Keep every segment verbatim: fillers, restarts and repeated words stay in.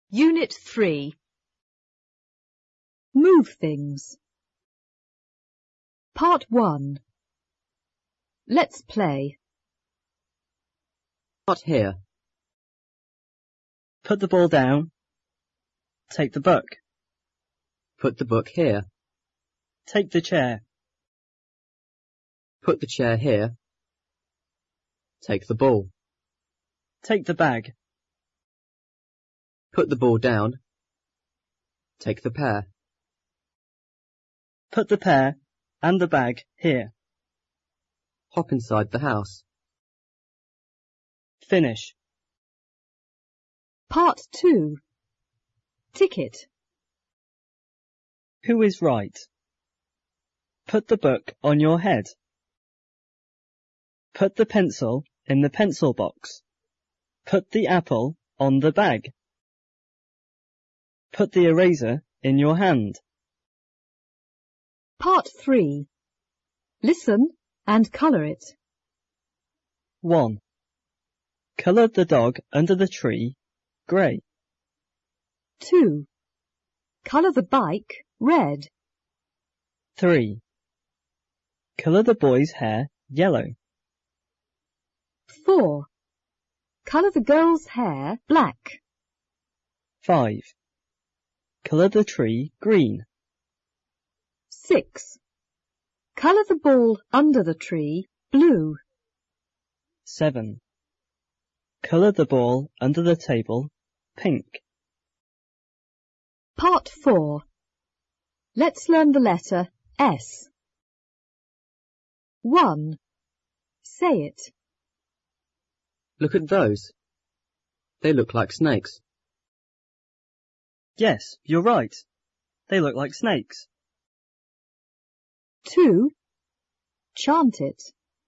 Unit three. Move things. Part one. Let's play. Not here. Put the ball down. Take the book. Put the book here. Take the chair. Put the chair here. Take the ball. Take the bag. Put the ball down. Take the pear. Put the pear and the bag here. Hop inside the house. Finish. Part two. Ticket. Who is right? Put the book on your head. Put the pencil in the pencil box. Put the apple on the bag. Put the eraser in your hand. Part three. Listen and colour it. one. Colour the dog under the tree grey. two. Colour the bike red. three. Colour the boy's hair yellow. four. Colour the girl's hair black. five. Colour the tree green. six. Colour the ball under the tree blue. seven. Colour the ball under the table pink. Part four. Let's learn the letter S. one. Say it. Look at those. They look like snakes. Yes, you're right. They look like snakes. two. Chant it.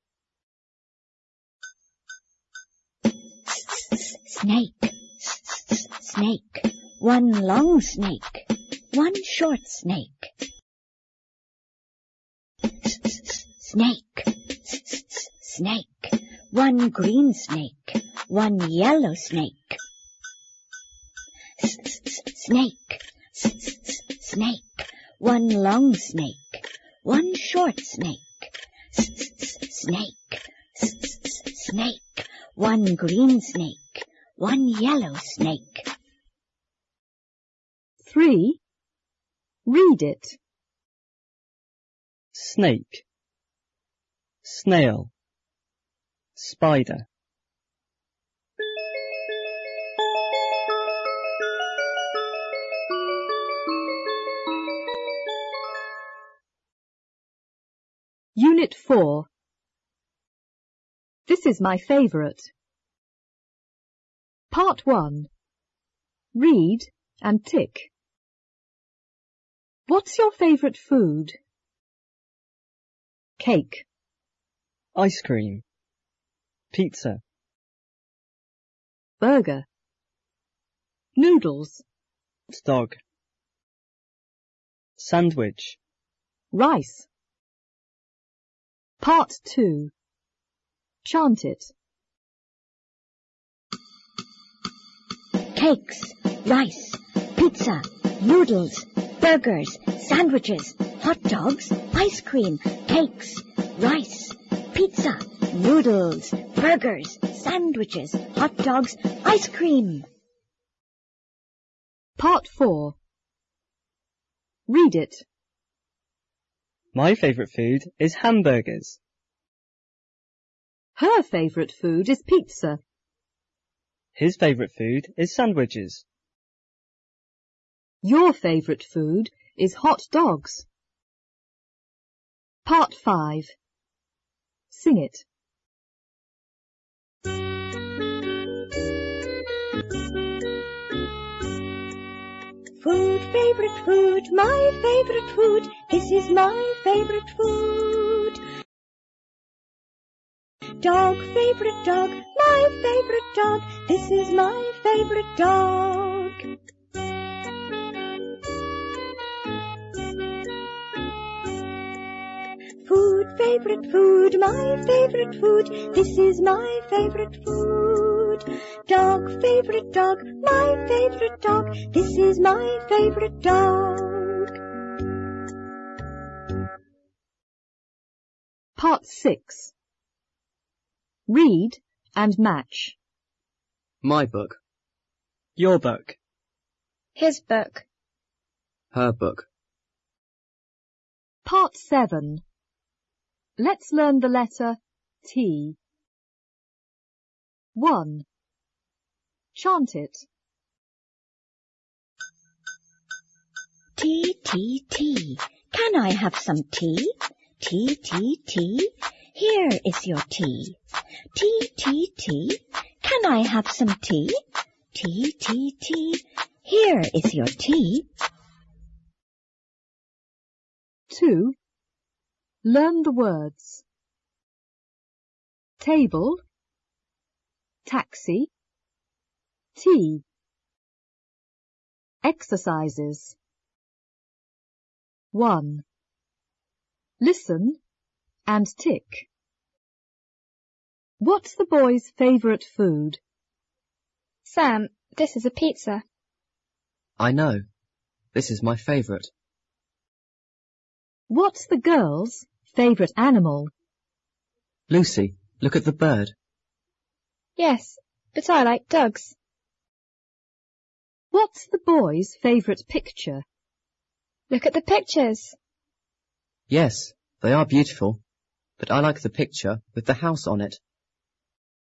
Snake, snake, one long snake, one short snake. Snake, snake, one green snake, one yellow snake. Snake, snake, one long snake, one short snake. Snake, snake, one green snake, one yellow snake. three. Read it. Snake, snail, spider. Unit four. This is my favourite. Part one. Read and tick. What's your favourite food? Cake. Ice cream. Pizza. Burger. Noodles. Hot dog. Sandwich. Rice. Part two. Chant it. Cakes, rice, pizza, noodles, burgers, sandwiches, hot dogs, ice cream. Cakes, rice, pizza, noodles, burgers, sandwiches, hot dogs, ice cream. Part four. Read it. My favourite food is hamburgers. Her favourite food is pizza. His favourite food is sandwiches. Your favourite food is hot dogs. Part five. Sing it. Food, favourite food, my favourite food. This is my favourite food. Dog, favourite dog, my favourite dog. This is my favourite dog. Food, favourite food, my favourite food. This is my favourite food. dog, favourite dog, my favourite dog. This is my favourite dog. Part six. Read and match. My book. Your book. His book. Her book. Part seven. Let's learn the letter T. One. Chant it. Tea, tea, tea. Can I have some tea? Tea, tea, tea. Here is your tea. Tea, tea, tea. Can I have some tea? Tea, tea, tea. Here is your tea. Two. Learn the words. Table, taxi, tea. Exercises. One. Listen and tick. What's the boy's favourite food? Sam, this is a pizza. I know. This is my favourite. What's the girl's favourite animal? Lucy, look at the bird. Yes, but I like dogs. What's the boy's favourite picture? Look at the pictures. Yes, they are beautiful, but I like the picture with the house on it.